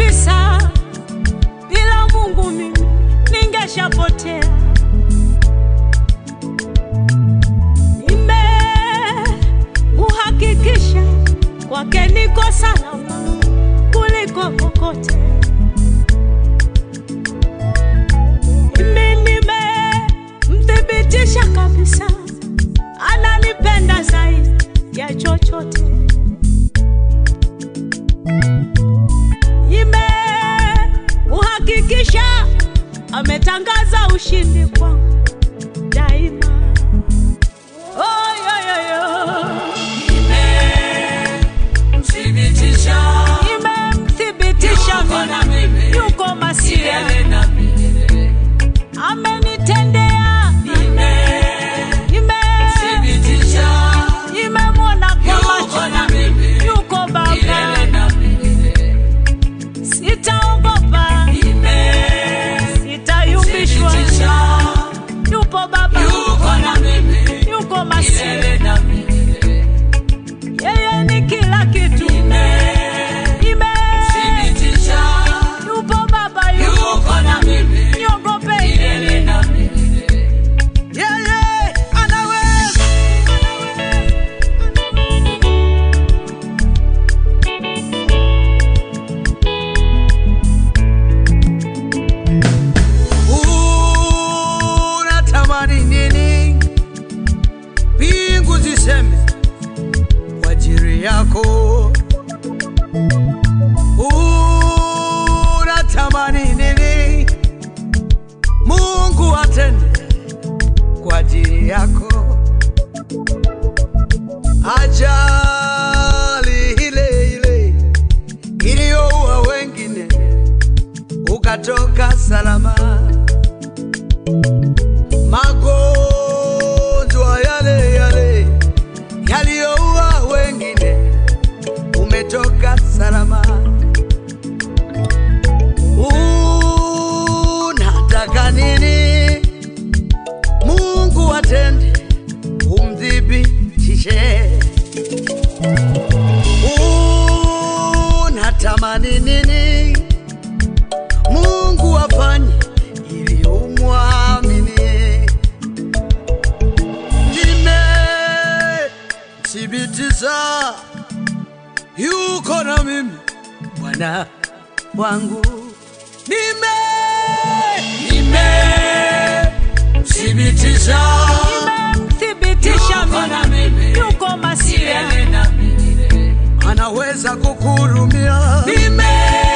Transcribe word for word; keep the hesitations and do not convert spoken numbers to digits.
kabisa, bila Mungu mimi ningeshapotea. Nimemuhakikisha kwake niko salama kuliko kokote. Mimi nimemthibitisha kabisa ananipenda zaidi ya chochote. Nimemuhakikisha ametangaza ushindi kwangu daima. Oh yo yo yo. Nimemthibitisha, nimemthibitisha mimi yuko Masia. Amenitendea, nimemthibitisha, nimemwona kwa macho yuko Baba. Sitaogopa, sitayumbishwa, yupo Baba, yuko Masia. Yeye ni kila kitu. Nimemthibitisha, yupo Baba, yuko na mimi, niogope yeye anaweza. Unatamani nini mbingu ziseme kwa ajili yako? Unatamani nini Mungu atende kwa ajili yako? Ajali ile ile iliyoua wengine ukatoka salama, magonjwa yale yale yaliyoua wengine umetoka salama. Unataka nini Mungu atende umthibitishe? Unatamani nini Mungu afanye ili umwamini? Nimethibitisha yuko na mimi Bwana wangu. Nime nimemthibitisha, nimemthibitisha mimi yuko Masia, anaweza kukuhurumia. Nime